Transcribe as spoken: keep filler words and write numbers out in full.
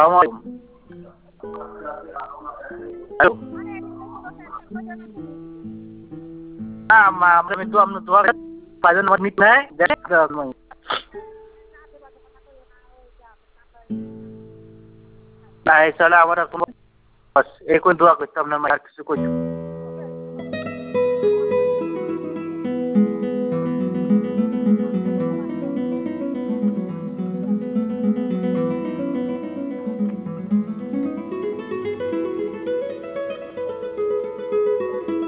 Halo. Ah, ma, itu amnu tua pada nomor mit naik, jadi nah, salah orang semua. Bas, ekon dua kita nama suku.